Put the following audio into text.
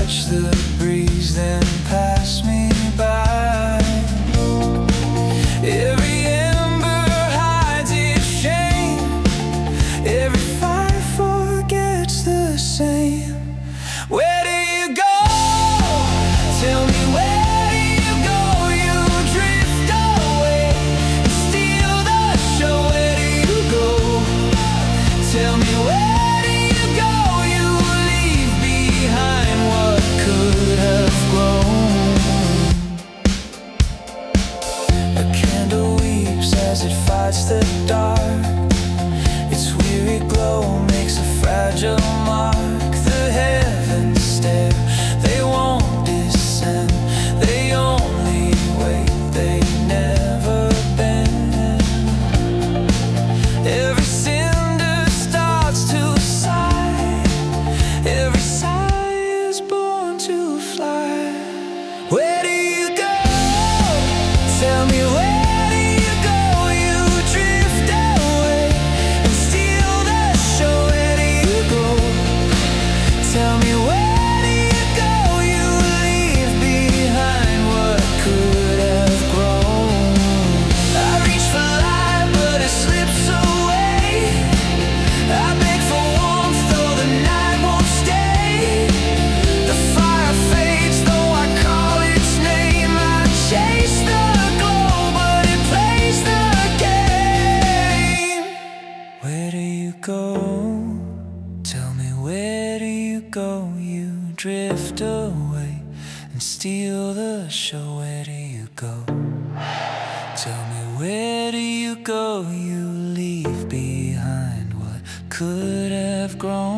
catch the breeze, then pass me by. Every ember hides its shame, every fire forgets the same. Where do you go? Tell me, where do you go? You drift away and steal the show. Where do you go? Tell me, where do you go? You leave behind what could have grown. A candle weeps as it fights the dark. Its weary glow makes a fragile mark. The heavens stare, they won't descend. They only wait, they never bend. Every cinder starts to sigh, every sigh is born to fly. Where do you go? Tell me, where do you go? You drift away and steal the show. Where do you go? Tell me, where do you go? You leave behind what could have grown. I reach for light, but it slips away. I beg for warmth, though the night won't stay. The fire fades, though I call its name. I chase the glow, but it plays the game. Where do you go? Tell me, where do you go? You drift away and steal the show. Where do you go? Tell me, where do you go? You leave behind what could have grown.